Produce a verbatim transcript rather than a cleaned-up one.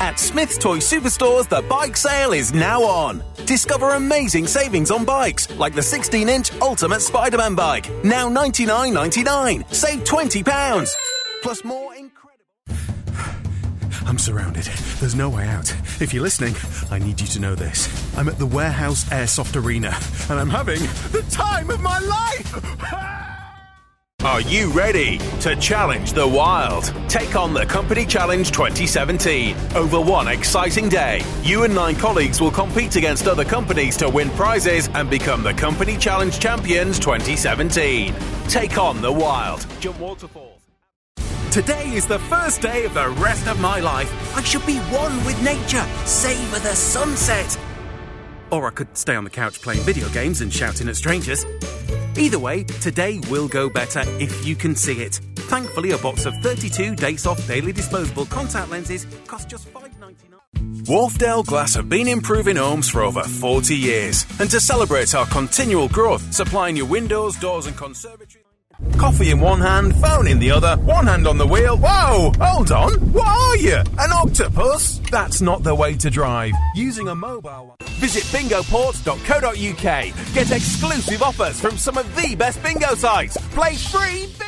At Smith's Toy Superstores, the bike sale is now on. Discover amazing savings on bikes, like the sixteen inch Ultimate Spider-Man bike, now ninety-nine ninety-nine. Save twenty pounds. Plus more incredible... I'm surrounded. There's no way out. If you're listening, I need you to know this. I'm at the Warehouse Airsoft Arena, and I'm having the time of my life! Are you ready to challenge the wild? Take on the Company Challenge twenty seventeen. Over one exciting day, you and nine colleagues will compete against other companies to win prizes and become the Company Challenge Champions twenty seventeen. Take on the wild. Jump waterfalls. Today is the first day of the rest of my life. I should be one with nature. Savour the sunset. Or I could stay on the couch playing video games and shouting at strangers. Either way, today will go better if you can see it. Thankfully, a box of thirty-two Daysoft Daily Disposable Contact Lenses costs just five pounds ninety-nine. Wharfdale Glass have been improving homes for over forty years. And to celebrate our continual growth, supplying your windows, doors and conservatories... Coffee in one hand, phone in the other, one hand on the wheel. Whoa! Hold on! What are you? An octopus? That's not the way to drive. Using a mobile one. Visit bingo ports dot co dot uk. Get exclusive offers from some of the best bingo sites. Play free bingo!